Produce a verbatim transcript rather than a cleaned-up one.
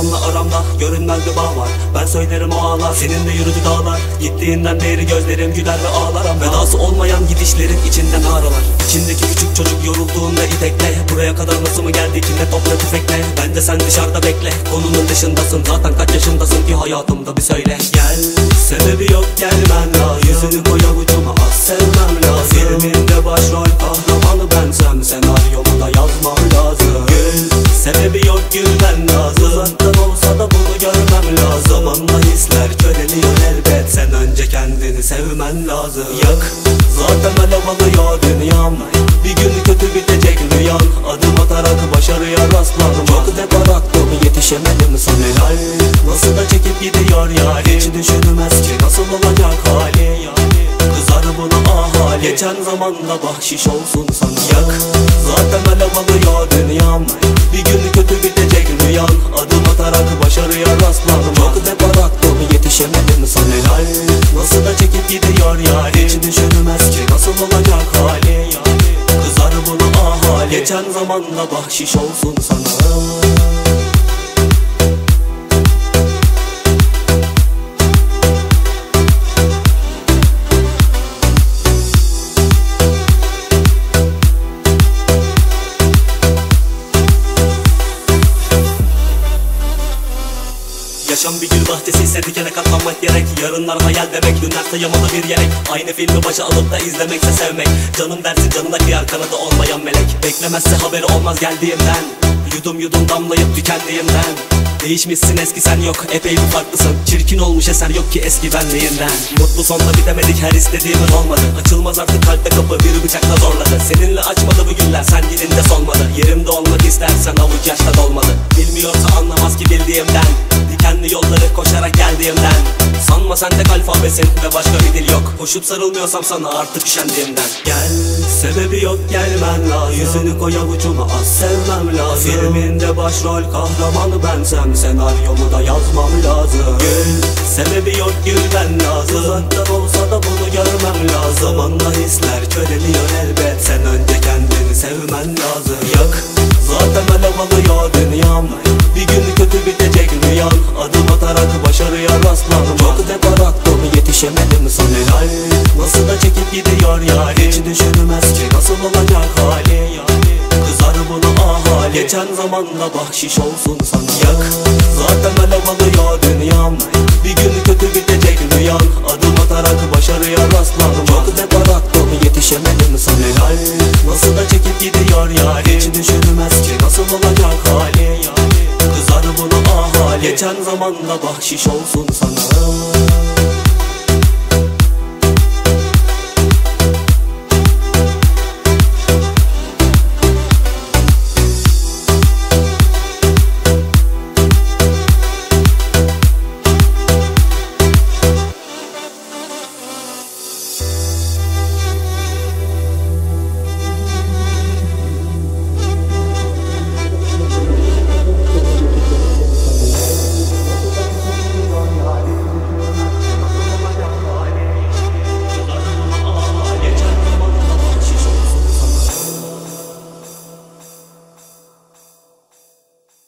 zamanla aramda görünmez bir bağ var. Ben söylerim o ağlar, seninle yürüdü dağlar. Gittiğinden beri gözlerim güler ve ağlar. Vedası olmayan gidişlerin içinden ağrılar. İçindeki küçük çocuk yorulduğunda itekle. Buraya kadar nasıl mı geldik yine topla tüfekle. Ben de sen dışarıda bekle, konunun dışındasın. Zaten kaç yaşındasın ki hayatımda bir söyle. Gel, sebebi yok gelmen lazım. Yüzünü koy avucuma, az sevmem lazım. Filminde başrol kahramanı bensem, senaryomu da yazmam lazım. Gül, sebebi yok gülmen lazım. Uzaktan olsa da bunu görmem lazım. Zamanla hisler köreliyor elbet, sen önce kendini sevmen lazım. Yak, zaten alev alıyor dünyam. Bir gün kötü bitecek rüyan. Adım atarak başarıya rastladım. Çok depar attım, yetişemedim sana. Helal, nasıl da çekip gidiyor yarim. Hiç düşünmez ki nasıl olacak hali. Kızar buna ahali, geçen zamanda bahşiş olsun sana. Yak, zaten alev alıyor dünyam. Bir gün kötü bitecek rüyan. Adım atarak başarıya rastladım. Çok depar attım, yetişemedim sana. Helal, nasıl da çekip gidiyor yarim. Hiç düşünmez ki nasıl olacak hali. Kızar buna ahali, geçen zamanda bahşiş olsun sana. Yaşam bir gül bahçesi ise dikene katlanmak gerek. Yarınlar hayal demek, dönerse yamalı bir yelek. Aynı filmi başa alıp da izlemekse sevmek. Canım dersin canına kıyar, kanadı olmayan melek. Beklemezse haberi olmaz geldiğimden. Yudum yudum damlayıp tükendiğimden. Değişmişsin eski sen yok, epey bir farklısın. Çirkin olmuş eser yok ki eski benliğinden. Mutlu sonla bitemedik, her istediğimiz olmadı. Açılmaz artık kalpte kapı, bir bıçakla zorladı. Seninle açmadı bu günler, sen dilinde solmadı. Yerimde olmak istersen avuç yaşta dolmadı. Bilmiyorsa anlamaz ki bildiğimden. Dikenli yolları koşarak geldiğimden. Sanma sen tek alfabesin ve başka bir dil yok. Koşup sarılmıyorsam sana artık üşendiğimden. Gel, sebebi yok gelmen lazım. Yüzünü koy avucuma, az sevmem lazım. Filminde başrol kahramanı bensem, senaryomu da yazmam lazım. Gül, sebebi yok gülmen lazım. Uzaktan olsa da bunu görmem lazım. Zamanla hisler köreliyor elbet, sen önce kendini sevmen lazım. Yak, zaten alev alıyor dünyam. Bir gün kötü bitecek rüyan. Adım atarak başarıya rastladım. Çok depar attım, yetişemedim sana. Helal, nasıl da çekip gidiyor yarim. Hiç düşünmez ki nasıl olacak hali. Kızar buna ahali, geçen zamanda bahşiş olsun sana. Yak, zaten alev alıyor dünyam. Bir gün kötü bitecek rüyan. Adım atarak başarıya rastladım. Çok depar attım, yetişemedim sana. Helal, nasıl da çekip gidiyor yarim. Hiç düşünmez ki nasıl olacak hali. Kızar buna ahali, geçen zamanda bahşiş olsun sana.